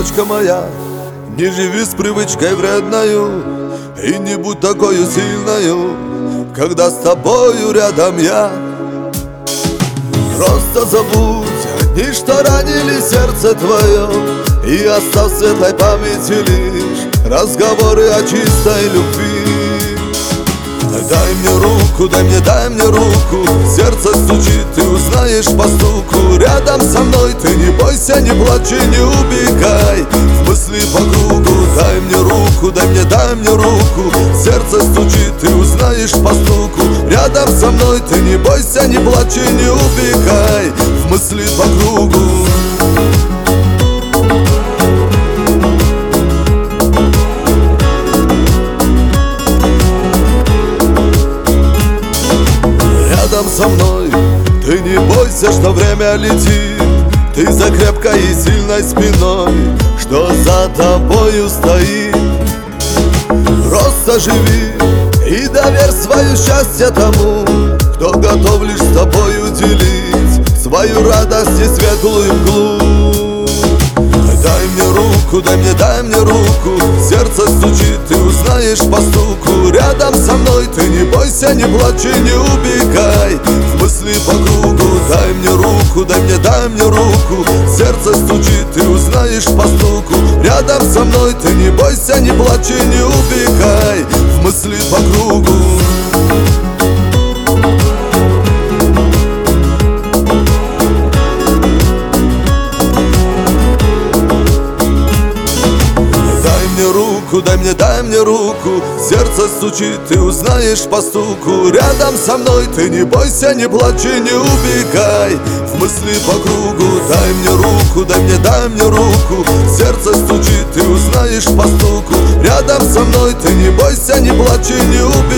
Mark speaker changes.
Speaker 1: девочка моя, не живи с привычкой вредною и не будь такою сильною, когда с тобою рядом я. Просто забудь дни, что ранили сердце твое, и оставь в светлой памяти лишь разговоры о чистой любви. Дай мне руку, дай мне руку, сердце стучит, ты узнаешь по стуку. Рядом со мной ты не бойся, не плачь и не убегай в мысли по кругу. Дай мне руку, дай мне руку, сердце стучит, ты узнаешь по стуку. Рядом со мной ты не бойся, не плачь и не убегай в мысли по кругу. Рядом со мной ты не бойся, что время летит, ты за крепкой и сильной спиной, что за тобою стоит. Просто живи и доверь свое счастье тому, кто готов лишь с тобою делить свою радость и светлую мглу. Дай мне руку, дай мне руку, сердце стучит, ты узнаешь по стуку. Рядом со мной ты не бойся, не плачь и не убегай в мысли по кругу. Дай мне руку, дай мне руку, сердце стучит, ты узнаешь по стуку. Рядом со мной ты не бойся, не плачь и не убегай в мысли по кругу. Дай мне руку, сердце стучит, ты узнаешь по стуку. Рядом со мной ты не бойся, не плачь и не убегай в мысли по кругу. Дай мне руку, сердце стучит, ты узнаешь по стуку. Рядом со мной ты не бойся, не плачь и не убегай